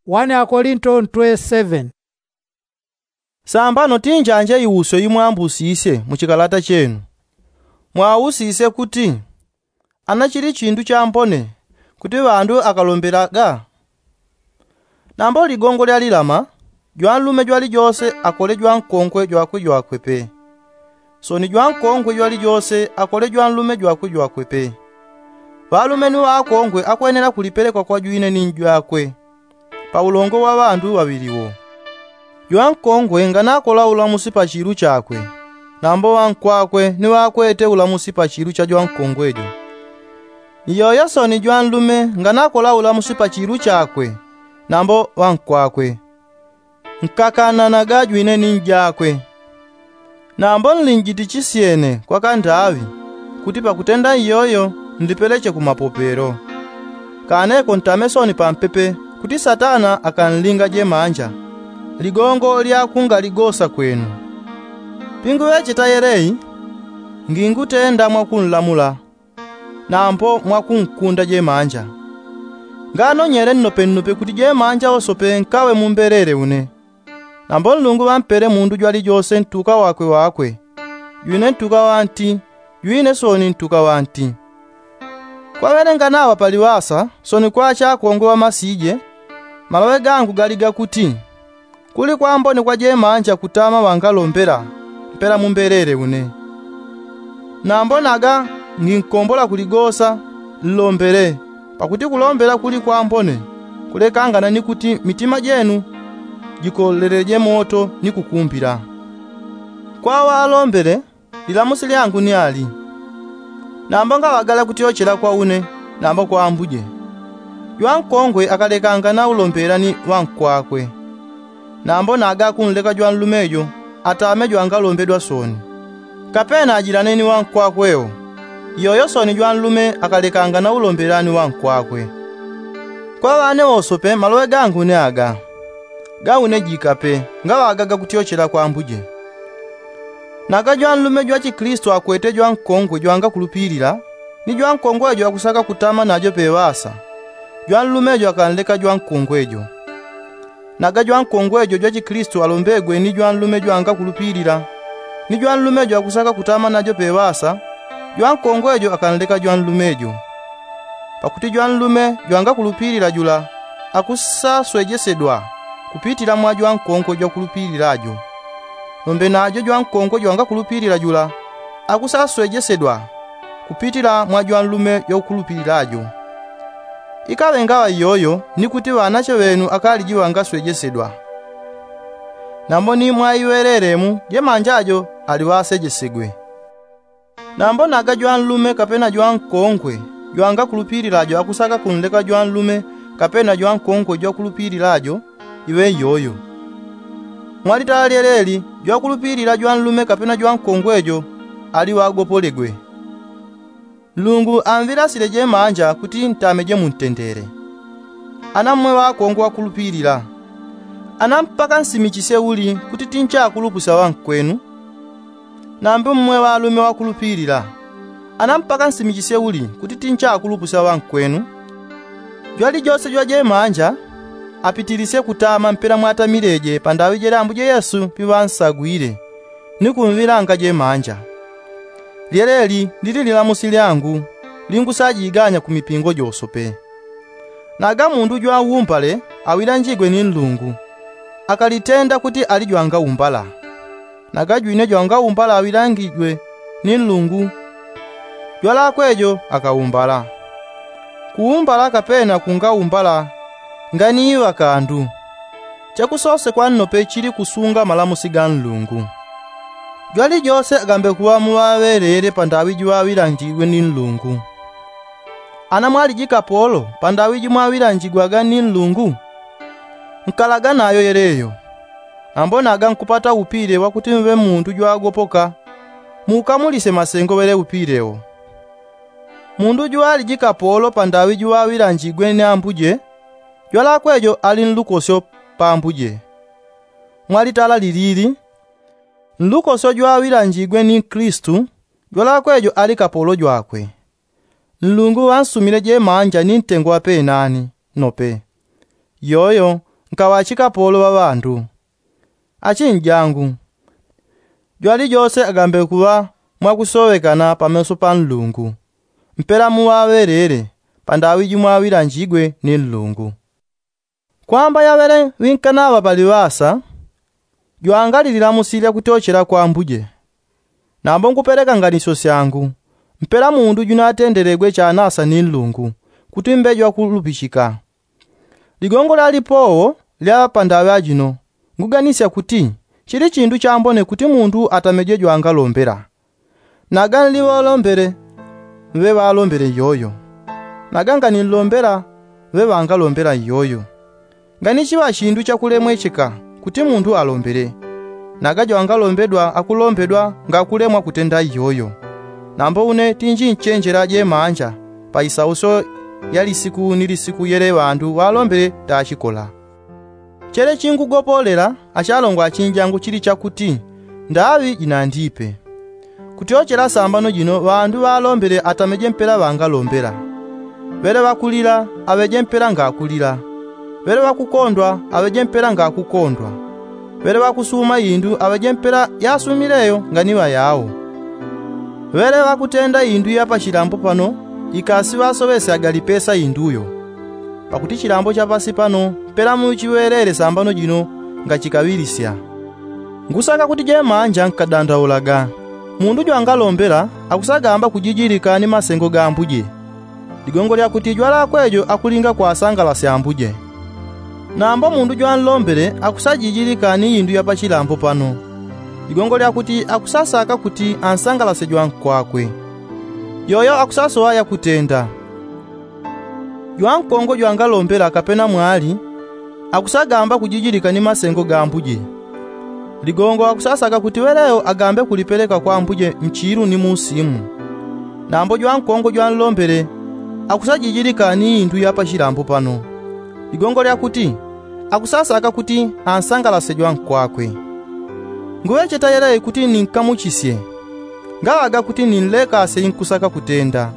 1 Korinto 7. Sambano tinjanje iwuso imwambusise muchikalata chenu. Mwawusise kuti anachiri chindu champone kuti vandu akalomberaga. Nambo ligongo lyali lama jwanlume jwali jose akole jwankonkwe jwakwe pe. So ni jwankonkwe jwali jose akole jwanlume jwakwe pe. Valume ni wakonkwe akwenera kulipelekwa kwa jwine ninjwakwe pa ulongo wa vandu waviliwo. Jwankonkwe nganakola ulamusi pa chiru chakwe, nambo wankwakwe ni wakwete ulamusi pa chiru cha jwankonkwejo. Iyoyo so ni jwanlume nganakola ulamusi pa chiru chakwe, nambo wankwakwe nkakananaga jwine ninjakwe. Nambo nlinjiti chisiene kwa kandavi kuti pakutenda iyoyo ndipeleche kumapopero. Kaneko ntamesoni pampepe kuti Satana akanlinga je manja ligongo lyakunga ligosa kwenu. Pingu weche tayerei ngingutenda mwakunlamula nampo mwakunkunda je manja. Ngano nyere nnope kuti je manja osope nkawe mumberere une. Nambo Mulungu wampere mundu jwali jose ntuka wakwe jwine ntuka wanti jwine soni ntuka wanti. Kwa werenganawa paliwasa soni kwacha kongwe wa masije malawe gangu galiga kuti kuli kwambone kwa je manja kutama wangalombera mpera mumberere une. Nambo naga nginkombola kuligosa lombere pakuti kulombera kuli kwambone kulekangana ni kuti mitima jenu jikolereje moto ni kukumbira. Kwa walombere lilamusi lyangu ni ali. Nambo nga wagala kutiochera kwa une nambo kwa ambuje. Jwankongwe akalekangana ulombera ni wankwakwe. Nambo naga kunleka jwanlumejo atame jwangalombedwa soni. Kapena ajirane ni wankwakweo. Yoyo soni jwanlume akalekangana ulombera ni wankwakwe. Kwa wane osope malowe gangu ne aga. Gaune jikape nga wagaga kutiochera kwa ambuje. Naga jwanlume jwa Chikristo akwete jwankongwe jwanga kulupirira ni jwankongwe jwa kusaka kutama najo pewasa. Jwanlumejo akanleka jwankongwejo. Naga jwankongwejo jwa Chikristo alombegwe ni jwanlume jwanga kulupirira ni jwanlumejo akusaka kutama najo pewasa. Jwankongwejo akanleka jwanlumejo. Pakuti jwanlume jwanga kulupirira jula akusaswejesedwa kupitira mwa jwankongwe jwa kulupirirajo. Nombe najo jwankongwe jwanga kulupirira jula akusaswejesedwa kupitira mwa jwanlume jwa kulupirirajo. Ikawe ngawa iyoyo ni kuti wanache wenu akali jiwanga swejesedwa. Nambo ni mwaiwereremu je manjajo aliwasejesegwe. Nambo naga jwanlume kapena jwankongwe jwanga kulupirirajo akusaka kunleka jwanlume kapena jwankongwe jwa kulupirirajo iwe yoyo. Mwalitaleleli jwa kulupirira jwanlume kapena jwankongwejo aliwagopolegwe. Lungu anvirasile je manja kuti ntameje muntendere. Anamwe wakongwe wakulupirira. Anampaka nsimichise uli kuti tincha akulupusa wankwenu. Nambe mmwe walume wakulupirira. Anampaka nsimichise uli kuti tincha akulupusa wankwenu. Jwali jose jwa je manja apitirise kutama mpera mwatamireje pandawi je ambuje Yesu piwansagwire nikumviranga je manja. Lyeleli lili lilamusi lyangu lingusajiganya ku mipingo josope. Naga mundu jwa wumpale awilanjigwe ni Mulungu akalitenda kuti ali jwanga umbala. Naga jwine jwanga umbala awilangijwe ni Mulungu jwala kwejo akaumbala. Kuumbala kapena kunga umbala ngani iwa kandu chakusose kwa nnope chili kusunga malamusi ga Mulungu. Jwali jose agambe kuwa muwawerere pandawi jwawilanjigwe ni Mulungu. Ana mwali jikapolo pandawi jwawilanjigwaga ni Mulungu nkalaga nayo yereyo. Ambo naga nkupata upire wakuti mve muntu jwagopoka mukamulise masengo wele upirewo. Mundu jwali jikapolo pandawi jwawilanjigwe ni ambuje jwala kwejo ali nlukosyo pa ambuje. Mwali tala lilili nlukoso jwawilanjigwe ni Kristu jwala kwejo ali kapolo jwakwe. Mulungu wansumile je manja ni ntengo wa penani nope. Yoyo nkawachika polo wa bantu achinjangu jwali jose agambe kuwa mwakusowekana pameso pa Mulungu mpera muwawerere pandawi jimwawira njigwe ni Mulungu kwamba yavere winkanava paliwasa jwangalilira musirya kutochera kwa mbuje nambo nkupereka nganiso syangu mpera mundu junatenderegwe chanasa ni Mulungu kuti mbejwa kulupishika ligongo lalipowo lya pandawi ajino nguganisya kuti chili chindu chambone kuti mundu atamejejwa angalombera naga nliwolombere ve balombere yoyo naga nilombera ve bangalombera yoyo ngani chiwa chindu chakulemwecheka kuti mundu alombere naga jwangalombedwa akulombedwa ngakulemwa kutenda yoyo nambo une tinji nchenjera je manja pa isauso yali siku nilisiku yere bantu walombere tachikola chere chingugopolera achalongwa achinjangu chili chakuti ndawi jinandipe kuti ochera sambano jino bantu balombere atameje mpera bangalombera bere bakulira abeje mpera ngakulira bere bakukondwa abeje mpera ngakukondwa bere bakusuma yindu abeje mpera yasumireyo nganiwa yawo bere bakutenda yindu yapa chilambo pano ikasi basobese agalipesa yinduyo pakuti chilambo chapasi pano pera muchiwerere sambano jino ngachikawirisya ngusaka kuti je manja nkadandaulaga mundu jwangalombera akusagamba kujijirika ni masengo ga mbuje ligongo lya kuti jwala kwejo akulinga kwa sangalasya ambuje nambo mundu jwanlombere akusajijirika ni yindu yapa chilambo pano ligongo lya kuti akusasaka kuti ansangalase jwankwakwe yoyo akusasowa yakutenda jwankongo jwangalombera kapena mwali akusagamba kujijirika ni masengo ga mbuje ligongo akusasaka kuti weleo agambe kulipeleka kwa mbuje mchiru ni musimu nambo jwankongo jwanlombere akusajijirika ni yindu yapa chilambo pano ligongo lya kuti akusasaka kuti ansangalase jwankwakwe nguwe chetayere kuti ninkamuchisye ngawaga kuti ninlekase inkusaka kutenda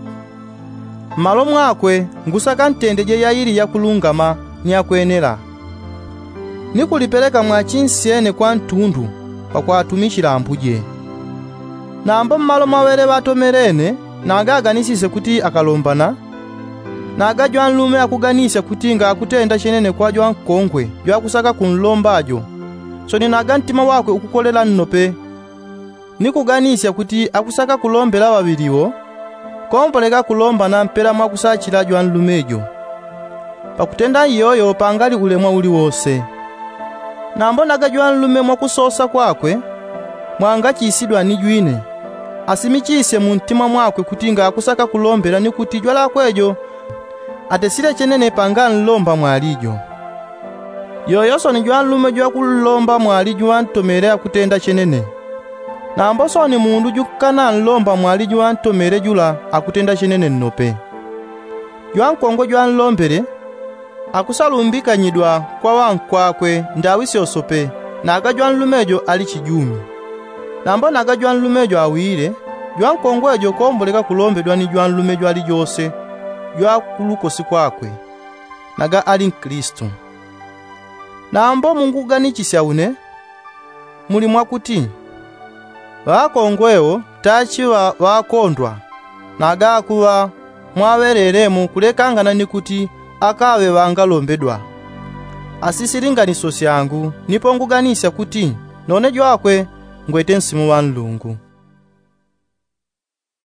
malo mwakwe ngusaka ntendeje yayiri yakulungama nyakwenera nikulipeleka mwachinsyene kwa ntundu pakwatumishira ambuje nambo mmalo mwawere batomerene nagaganisise kuti akalombana naga jwanlume akuganisha kuti nga akutenda chenene kwa jwankongwe jwakusaka kunlombajo so naga ntima wakwe ukukolela nnope nikuganisha kuti akusaka kulombela babiriwo kompoleka kulomba na mpera mwakusachira jwanlumejo pakutenda yoyo pangali ulemwa uli wose nambo naga jwanlume mwakusosa kwakwe mwanga chisidwa ni jwine asimichise mu ntima mwakwe kuti nga akusaka kulombela ni kuti jwala kwejo atesile chenene panga nlomba mwalijo yoyo so ni jwanlume jwakulomba mwalijo wantomere akutenda chenene nambo so ni mundu jukana nlomba mwalijo wantomere jula akutenda chenene nnope jwankongo jwanlombere akusalumbika nyidwa kwa wankwakwe ndawisi osope naga jwanlumejo ali chijumi nambo naga jwanlumejo awire jwankongo ejo komboleka kulombedwa ni jwanlumejo ali jose jwakulukosi kwakwe naga ali Kristo nambo Mungu ganisha une muli mwakuti bakongwewo tachiwa bakondwa naga kuwa mwawereremu kulekangana ni kuti akawe bangalombedwa asisiringaniso syangu nipo nguganisha kuti none jwakwe ngwete nsimu wa Mulungu